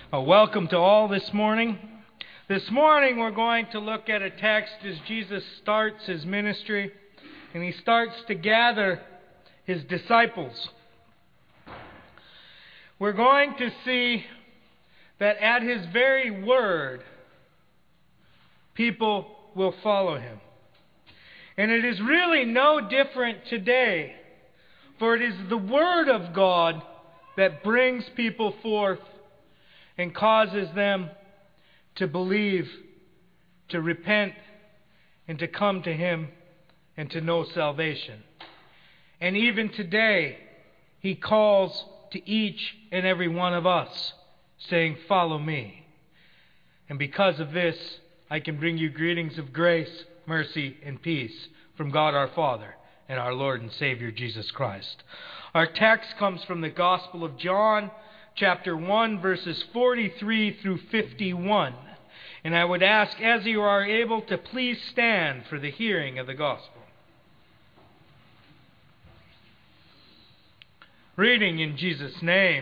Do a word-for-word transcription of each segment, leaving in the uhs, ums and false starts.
Uh, welcome to all this morning. This morning we're going to look at a text as Jesus starts his ministry, and he starts to gather his disciples. We're going to see that at his very word, people will follow him. And it is really no different today, for it is the word of God that brings people forth and causes them to believe, to repent, and to come to him and to know salvation. And even today, he calls to each and every one of us, saying, "Follow me." And because of this, I can bring you greetings of grace, mercy, and peace from God our Father and our Lord and Savior Jesus Christ. Our text comes from the Gospel of John, chapter one, verses forty-three through fifty-one. And I would ask, as you are able, to please stand for the hearing of the Gospel. Reading in Jesus' name.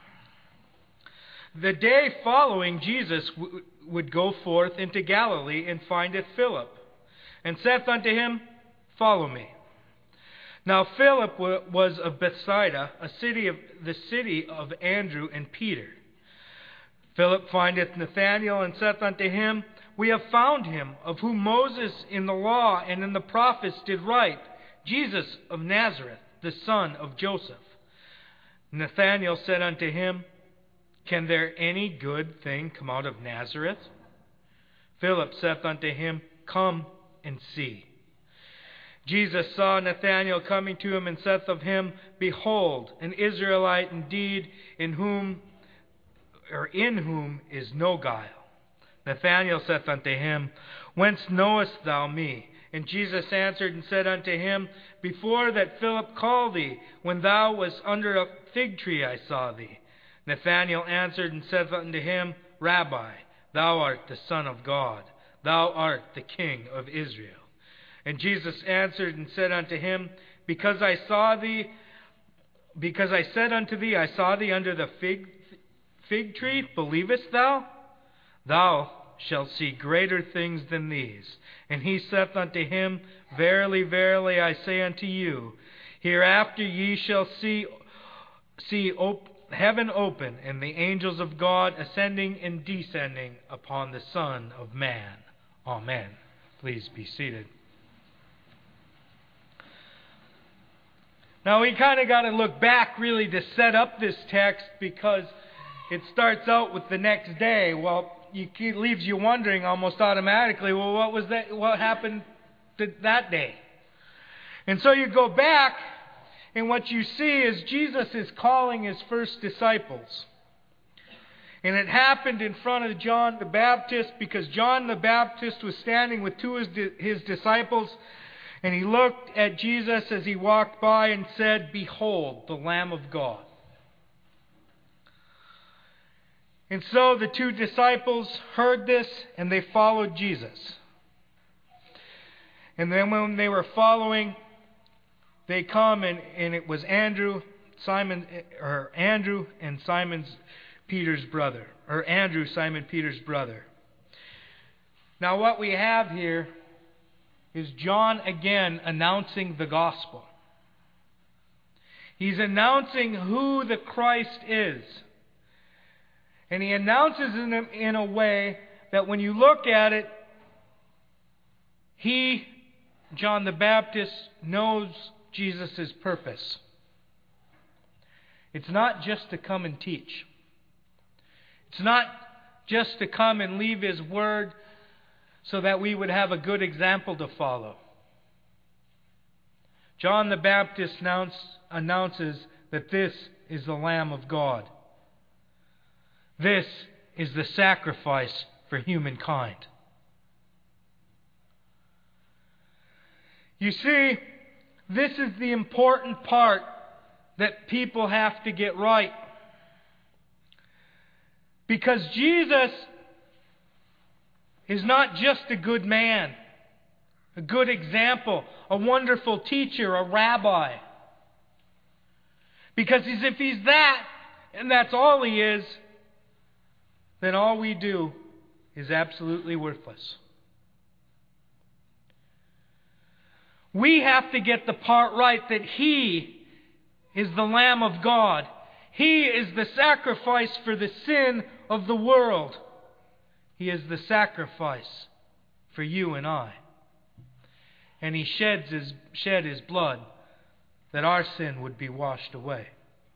The day following, Jesus w- would go forth into Galilee, and findeth Philip, and saith unto him, "Follow me." Now Philip was of Bethsaida, a city of the city of Andrew and Peter. Philip findeth Nathanael, and saith unto him, "We have found him, of whom Moses in the law and in the prophets did write, Jesus of Nazareth, the son of Joseph." Nathanael said unto him, "Can there any good thing come out of Nazareth?" Philip saith unto him, "Come and see." Jesus saw Nathanael coming to him, and saith of him, "Behold, an Israelite indeed, in whom or in whom is no guile." Nathanael saith unto him, "Whence knowest thou me?" And Jesus answered and said unto him, "Before that Philip called thee, when thou wast under a fig tree, I saw thee." Nathanael answered and said unto him, "Rabbi, thou art the Son of God, thou art the King of Israel." And Jesus answered and said unto him, Because I saw thee, because I said unto thee, I saw thee under the fig, fig tree, believest thou? Thou shalt see greater things than these. And he saith unto him, Verily, verily, I say unto you, hereafter ye shall see, see op- heaven open, and the angels of God ascending and descending upon the Son of Man. Amen. Please be seated. Now we kind of got to look back really to set up this text, because it starts out with the next day. Well, it leaves you wondering almost automatically, well, what was that? What happened to that day? And so you go back, and what you see is Jesus is calling his first disciples. And it happened in front of John the Baptist, because John the Baptist was standing with two of his disciples. And he looked at Jesus as he walked by and said, "Behold, the Lamb of God." And so the two disciples heard this, and they followed Jesus. And then when they were following, they come, and, and it was Andrew, Simon, or Andrew and Simon's Peter's brother, or Andrew, Simon Peter's brother. Now what we have here is John again announcing the gospel. He's announcing who the Christ is. And he announces it in a way that when you look at it, he, John the Baptist, knows Jesus' purpose. It's not just to come and teach. It's not just to come and leave his word so that we would have a good example to follow. John the Baptist announce, announces that this is the Lamb of God. This is the sacrifice for humankind. You see, this is the important part that people have to get right. Because Jesus is not just a good man, a good example, a wonderful teacher, a rabbi. Because if he's that, and that's all he is, then all we do is absolutely worthless. We have to get the part right that He is the Lamb of God. He is the sacrifice for the sin of the world. He is the sacrifice for you and I. And He sheds his, shed His blood that our sin would be washed away.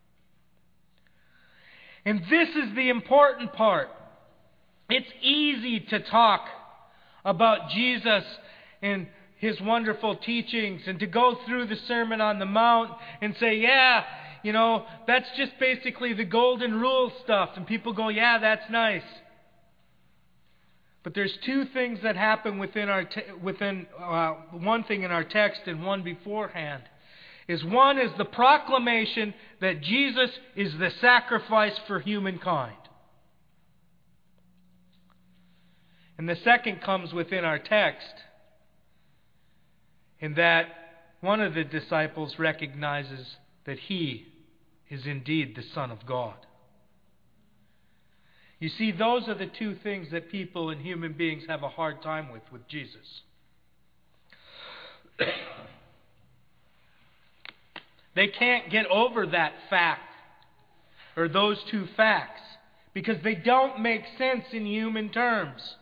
And this is the important part. It's easy to talk about Jesus and His wonderful teachings and to go through the Sermon on the Mount and say, yeah, you know, that's just basically the golden rule stuff. And people go, yeah, that's nice. But there's two things that happen within our te- within uh, one thing in our text and one beforehand. Is one is the proclamation that Jesus is the sacrifice for humankind. And the second comes within our text, in that one of the disciples recognizes that He is indeed the Son of God. You see, those are the two things that people and human beings have a hard time with with Jesus. They can't get over that fact, or those two facts, because they don't make sense in human terms.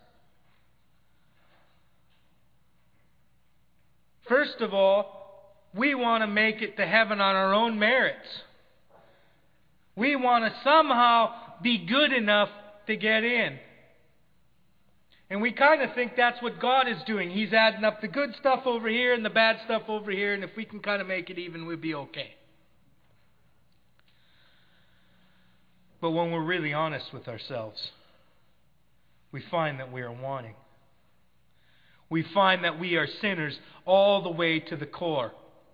First of all, we want to make it to heaven on our own merits. We want to somehow be good enough to get in. And we kind of think that's what God is doing. He's adding up the good stuff over here and the bad stuff over here, and if we can kind of make it even, we'll be okay. But when we're really honest with ourselves, we find that we are wanting. We find that we are sinners all the way to the core.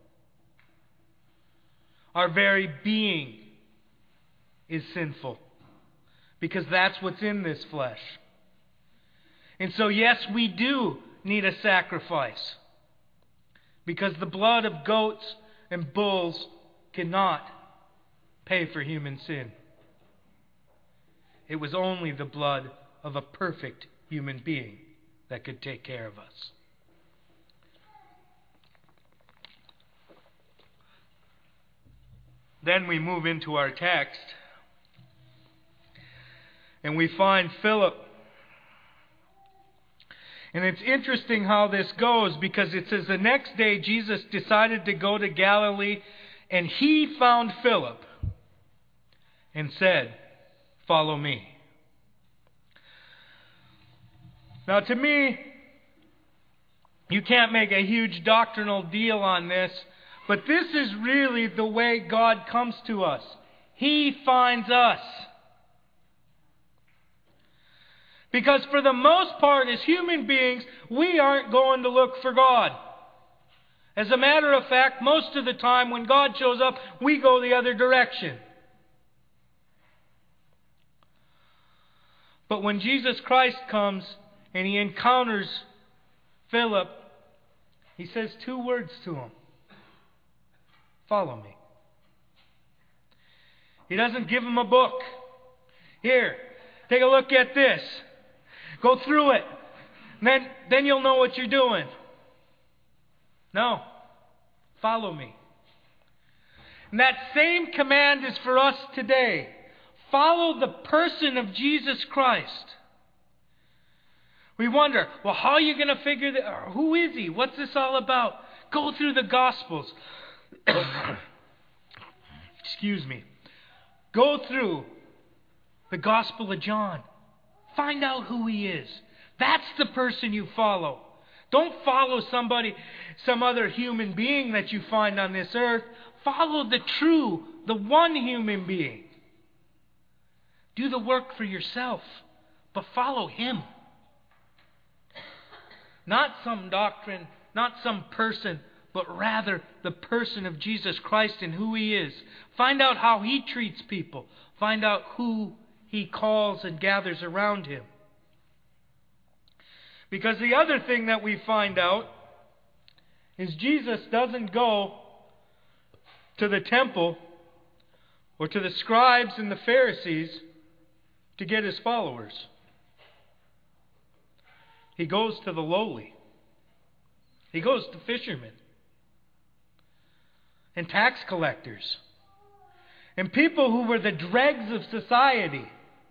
Our very being is sinful, because that's what's in this flesh. And so, yes, we do need a sacrifice, because the blood of goats and bulls cannot pay for human sin. It was only the blood of a perfect human being that could take care of us. Then we move into our text, and we find Philip. And it's interesting how this goes, because it says the next day Jesus decided to go to Galilee, and He found Philip and said, "Follow me." Now, to me, you can't make a huge doctrinal deal on this, but this is really the way God comes to us. He finds us. Because for the most part, as human beings, we aren't going to look for God. As a matter of fact, most of the time when God shows up, we go the other direction. But when Jesus Christ comes and He encounters Philip, He says two words to him. Follow me. He doesn't give him a book. Here, take a look at this. Go through it. And then, then you'll know what you're doing. No. Follow me. And that same command is for us today. Follow the person of Jesus Christ. We wonder, well, how are you going to figure that? Who is He? What's this all about? Go through the Gospels. Excuse me. Go through the Gospel of John. Find out who He is. That's the person you follow. Don't follow somebody, some other human being that you find on this earth. Follow the true, the one human being. Do the work for yourself, but follow Him. Not some doctrine, not some person, but rather the person of Jesus Christ and who He is. Find out how He treats people. Find out who He calls and gathers around Him. Because the other thing that we find out is Jesus doesn't go to the temple or to the scribes and the Pharisees to get his followers. He goes to the lowly. He goes to fishermen and tax collectors and people who were the dregs of society.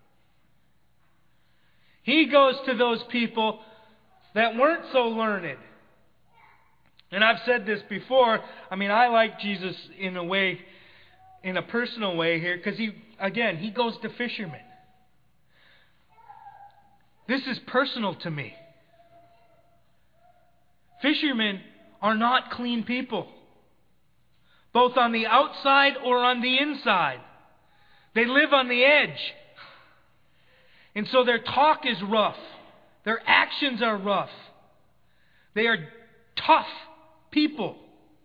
He goes to those people that weren't so learned. And I've said this before. I mean, I like Jesus in a way, in a personal way here, because he, again, he goes to fishermen. This is personal to me. Fishermen are not clean people, both on the outside or on the inside. They live on the edge. And so their talk is rough. Their actions are rough. They are tough people.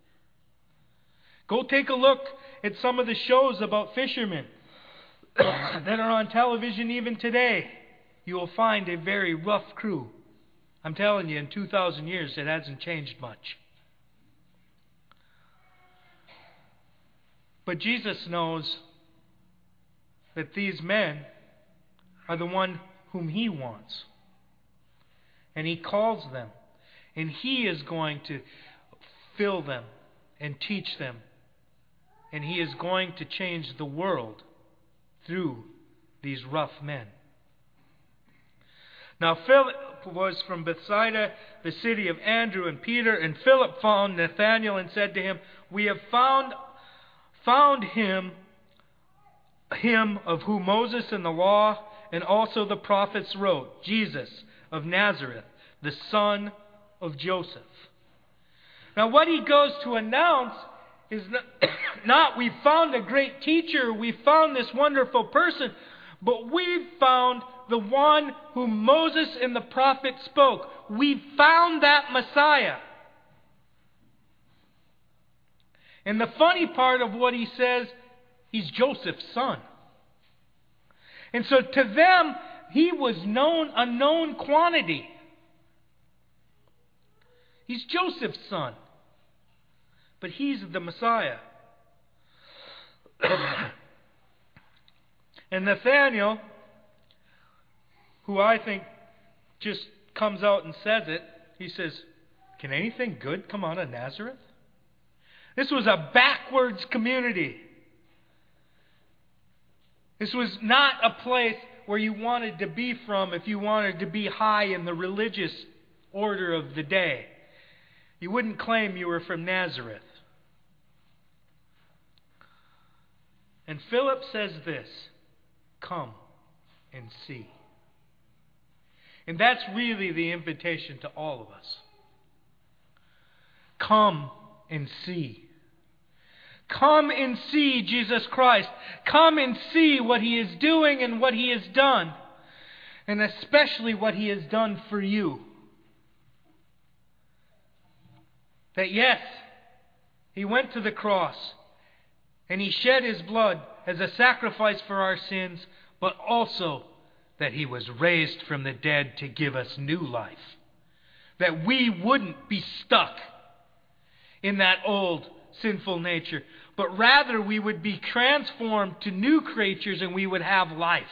Go take a look at some of the shows about fishermen that are on television even today. You will find a very rough crew. I'm telling you, in two thousand years, it hasn't changed much. But Jesus knows that these men are the one whom He wants. And He calls them. And He is going to fill them and teach them. And He is going to change the world through these rough men. Now Philip was from Bethsaida, the city of Andrew and Peter, and Philip found Nathanael and said to him, "We have found found him, him of whom Moses and the law and also the prophets wrote, Jesus of Nazareth, the son of Joseph." Now what he goes to announce is not, not we found a great teacher, we found this wonderful person, but we found the one whom Moses and the prophets spoke. We found that Messiah. And the funny part of what he says, he's Joseph's son. And so to them, he was known, a known quantity. He's Joseph's son. But he's the Messiah. And Nathanael, who I think just comes out and says it, he says, "Can anything good come out of Nazareth?" This was a backwards community. This was not a place where you wanted to be from if you wanted to be high in the religious order of the day. You wouldn't claim you were from Nazareth. And Philip says this, "Come and see." And that's really the invitation to all of us. Come and see. Come and see Jesus Christ. Come and see what He is doing and what He has done. And especially what He has done for you. That yes, He went to the cross and He shed His blood as a sacrifice for our sins, but also that He was raised from the dead to give us new life. That we wouldn't be stuck in that old sinful nature, but rather we would be transformed to new creatures and we would have life.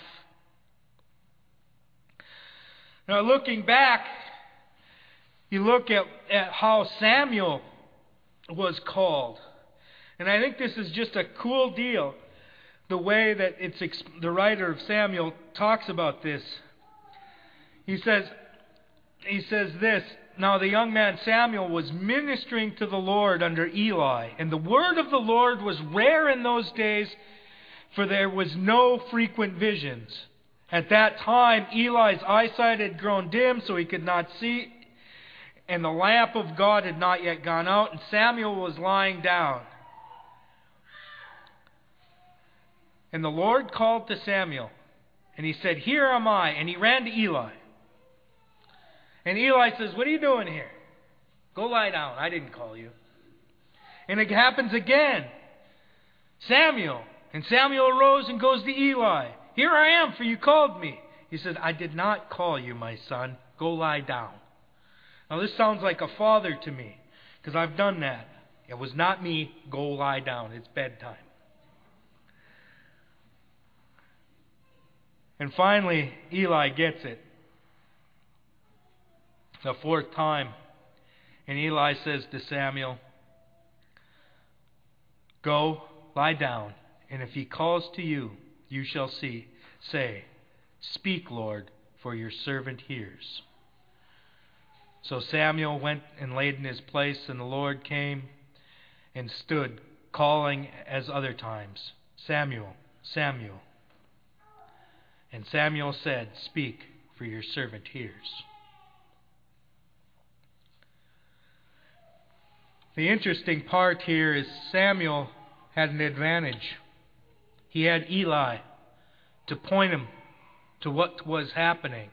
Now looking back, you look at, at how Samuel was called. And I think this is just a cool deal, the way that it's the writer of Samuel talks about this. He says, he says this, "Now the young man Samuel was ministering to the Lord under Eli, and the word of the Lord was rare in those days, for there was no frequent visions. At that time Eli's eyesight had grown dim, so he could not see, and the lamp of God had not yet gone out, and Samuel was lying down. And the Lord called to Samuel, and he said, 'Here am I.' And he ran to Eli. And Eli says, 'What are you doing here? Go lie down. I didn't call you.' And it happens again. 'Samuel.' And Samuel arose and goes to Eli. 'Here I am, for you called me.' He said, 'I did not call you, my son. Go lie down.'" Now this sounds like a father to me, because I've done that. It was not me. Go lie down. It's bedtime. And finally, Eli gets it. The fourth time. And Eli says to Samuel, "Go, lie down, and if he calls to you, you shall see. Say, 'Speak, Lord, for your servant hears.'" So Samuel went and laid in his place, and the Lord came and stood, calling as other times, "Samuel, Samuel." And Samuel said, "Speak, for your servant hears." The interesting part here is Samuel had an advantage. He had Eli to point him to what was happening.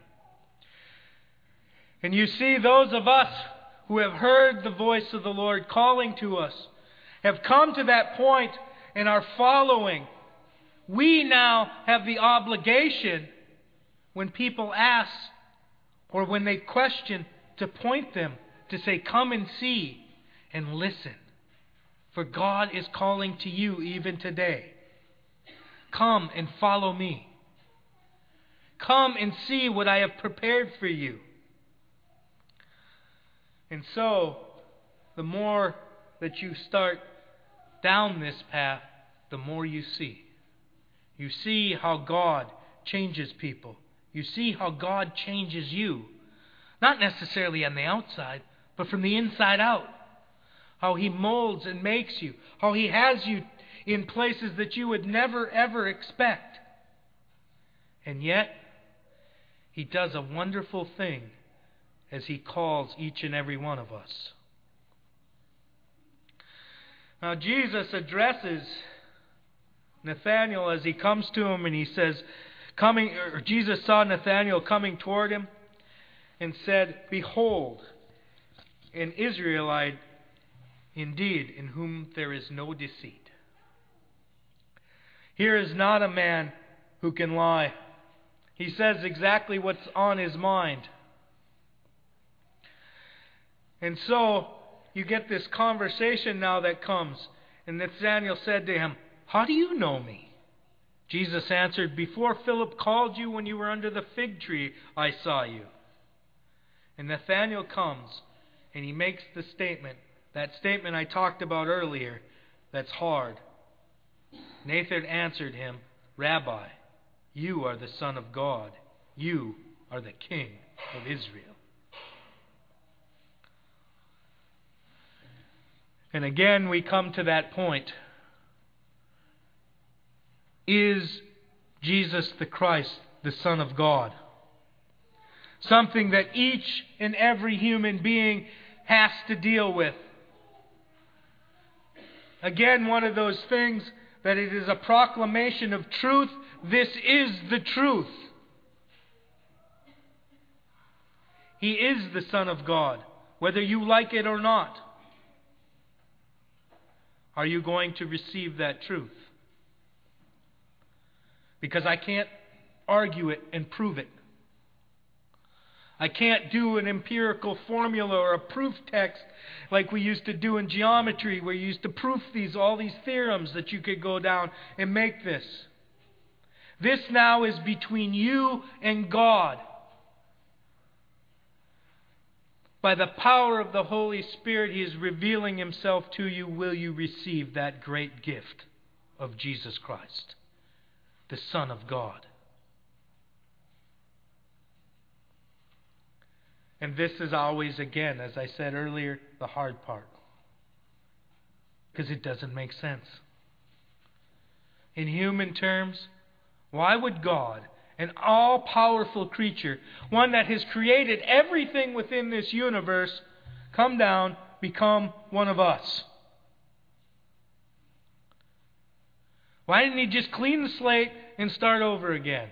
And you see, those of us who have heard the voice of the Lord calling to us have come to that point and are following. We now have the obligation, when people ask or when they question, to point them to say, "Come and see and listen. For God is calling to you even today. Come and follow me. Come and see what I have prepared for you." And so, the more that you start down this path, the more you see. You see how God changes people. You see how God changes you. Not necessarily on the outside, but from the inside out. How He molds and makes you. How He has you in places that you would never ever expect. And yet, He does a wonderful thing as He calls each and every one of us. Now Jesus addresses Nathanael as he comes to him, and he says, coming, or Jesus saw Nathanael coming toward him and said, "Behold, an Israelite indeed, in whom there is no deceit." Here is not a man who can lie. He says exactly what's on his mind. And so, you get this conversation now that comes. And Nathanael said to him, "How do you know me?" Jesus answered, "Before Philip called you when you were under the fig tree, I saw you." And Nathanael comes and he makes the statement, that statement I talked about earlier, that's hard. Nathan answered him, "Rabbi, you are the Son of God. You are the King of Israel." And again we come to that point. Is Jesus the Christ, the Son of God? Something that each and every human being has to deal with. Again, one of those things that it is a proclamation of truth. This is the truth. He is the Son of God, whether you like it or not. Are you going to receive that truth? Because I can't argue it and prove it. I can't do an empirical formula or a proof text like we used to do in geometry, where you used to proof these, all these theorems that you could go down and make this. This now is between you and God. By the power of the Holy Spirit, He is revealing Himself to you. Will you receive that great gift of Jesus Christ, the Son of God? And this is always, again, as I said earlier, the hard part. Because it doesn't make sense. In human terms, why would God, an all-powerful creature, one that has created everything within this universe, come down, become one of us? Why didn't He just clean the slate and start over again?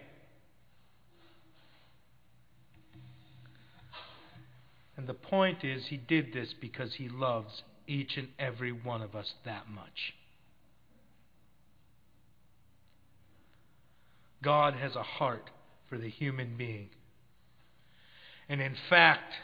And the point is, He did this because He loves each and every one of us that much. God has a heart for the human being. And in fact,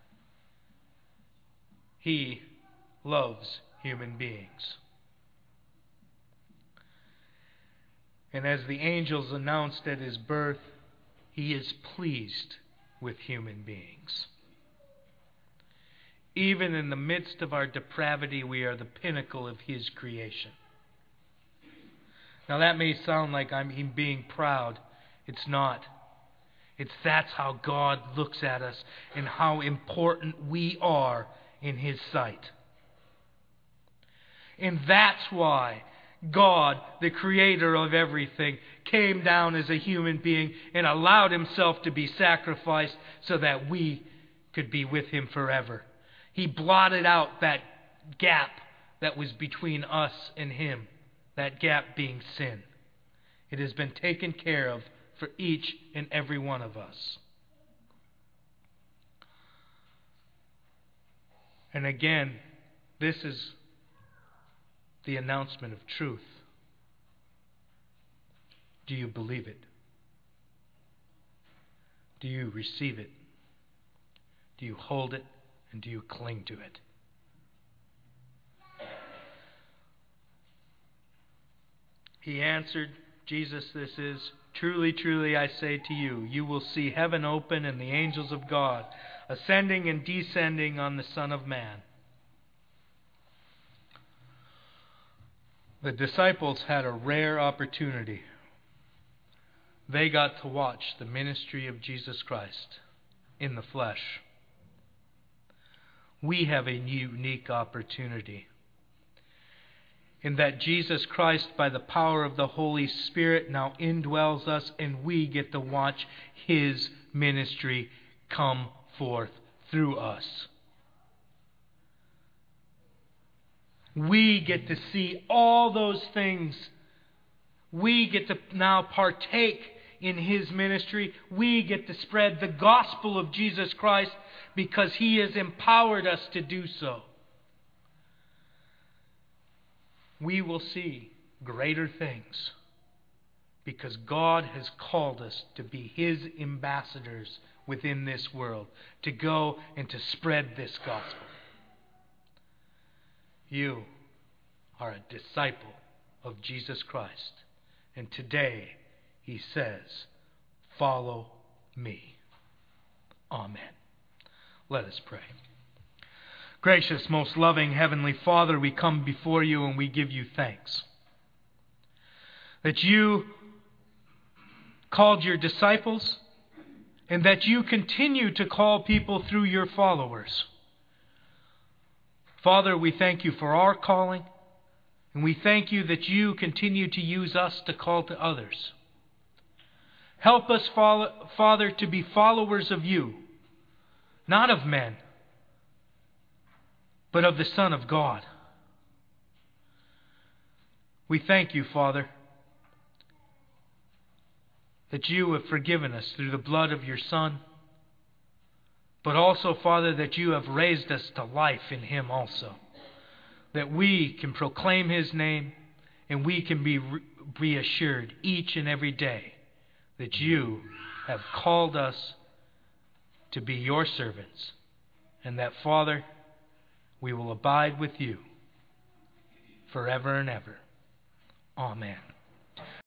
He loves human beings. And as the angels announced at His birth, He is pleased with human beings. Even in the midst of our depravity, we are the pinnacle of His creation. Now that may sound like I'm Him being proud. It's not. It's that's how God looks at us and how important we are in His sight. And that's why God, the creator of everything, came down as a human being and allowed Himself to be sacrificed so that we could be with Him forever. He blotted out that gap that was between us and Him, that gap being sin. It has been taken care of for each and every one of us. And again, this is the announcement of truth. Do you believe it? Do you receive it? Do you hold it? And do you cling to it? He answered, Jesus this is, truly, truly I say to you, you will see heaven open and the angels of God ascending and descending on the Son of Man. The disciples had a rare opportunity. They got to watch the ministry of Jesus Christ in the flesh. We have a unique opportunity in that Jesus Christ, by the power of the Holy Spirit, now indwells us, and we get to watch His ministry come forth through us. We get to see all those things. We get to now partake in His ministry. We get to spread the gospel of Jesus Christ because He has empowered us to do so. We will see greater things because God has called us to be His ambassadors within this world, to go and to spread this gospel. You are a disciple of Jesus Christ, and today He says, follow me. Amen. Let us pray. Gracious, most loving Heavenly Father, we come before You and we give You thanks that You called Your disciples and that You continue to call people through Your followers. Father, we thank You for our calling, and we thank You that You continue to use us to call to others. Help us, Father, to be followers of You, not of men, but of the Son of God. We thank You, Father, that You have forgiven us through the blood of Your Son, but also, Father, that You have raised us to life in Him also, that we can proclaim His name and we can be reassured each and every day that You have called us to be Your servants, and that, Father, we will abide with You forever and ever. Amen.